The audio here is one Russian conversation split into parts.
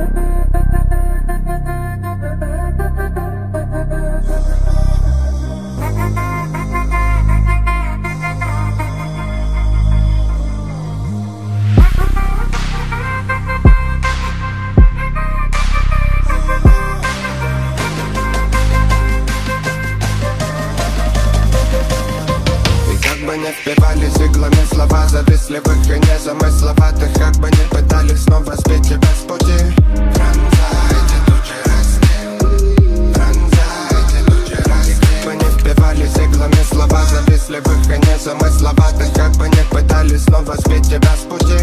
Не впивались иглами слова, зависли в их и незамысловатых. Как бы не пытались снова сбить тебя с пути. Пронзайте тучи рассвет, пронзайте тучи рассвет. Как бы не впивались иглами слова, зависли в их и незамысловатых. Как бы не пытались снова сбить тебя с пути.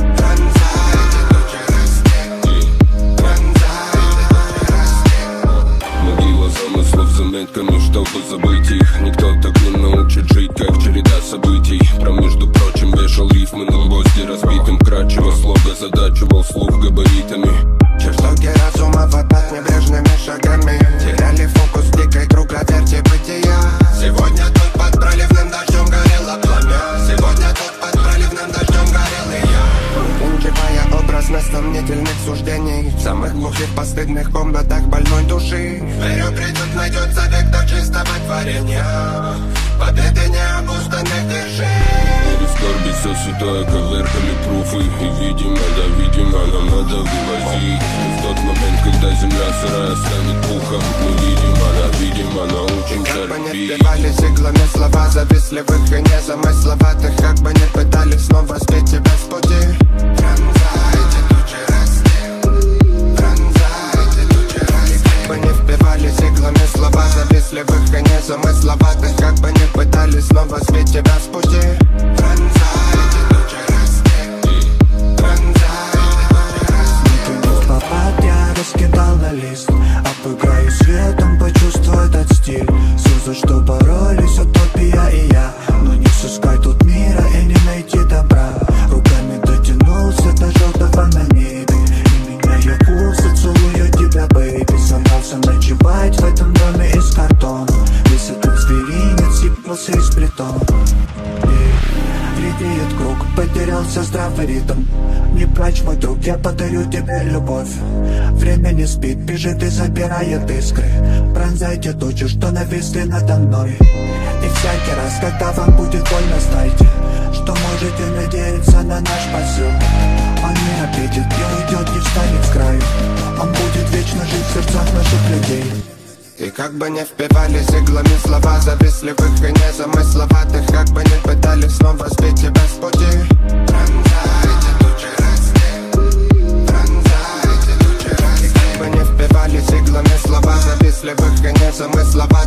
Пронзайте тучи рассвет, пронзайте тучи рассвет. Могила замыслов заметками, чтобы забыть их. Никто так не научит жить, как череда событий. Между прочим, вешал рифмы на гвозди разбитым. Кратчево слога задачивал слух габаритами. Чертоги разума в отпад небрежными шагами. Теряли фокус в дикой круговерти бытия. Сегодня тут под проливным дождем горело пламя. Сегодня тут под проливным дождем горел и я. Вынчивая образность сомнительных суждений в самых глухих постыдных комнатах больной души. Верю, придет, найдется век до чистого творения. Победы необузданных держей. В скорби все святое коверкали пруфы. И видимо, да видимо, нам надо вывозить. В тот момент, когда земля сырая станет пухом, мы видимо, научим терпеть. Как бы не впивались иглами слова, зависли в их и незамысловатых. Как бы не пытались снова сбить тебя с пути. Пронзайте тучи рассвет, пронзайте тучи рассвет. Как бы не впивались иглами слова, зависли в их и незамысловатых. Как бы не пытались снова сбить тебя с пути. Пронзайте тучи рассвет, пронзайте тучи рассвет. В попад я раскидал на лист. Обыграю светом, почувствую этот стиль. Все, за что боролись, утопия и я. Но не сыскать тут мира и не найти добра. Руками дотянулся до желтого на небе. И меняя курсы, целую тебя, бэйби. Собрался ночевать в этом доме из картона. Весь этот зверинец съебался из притона. Редеет круг, потерялся здравый ритм. Не плачь, мой друг, я подарю тебе любовь. Время не спит, бежит и забирает искры. Пронзайте тучи, что нависли надо мной. И всякий раз, когда вам будет больно, знайте, что можете надеяться на наш посыл. Он не обидит, не уйдет, не встанет с краю. Он будет вечно жить в сердцах наших людей. И как бы не впивались иглами слова, зависли в их и незамысловатых. Как бы не пытались снова сбить тебя с пути. Пронзайте тучи рассвет, пронзайте тучи рассвет. И как бы не впивались иглами слова, зависли в их и незамысловатых.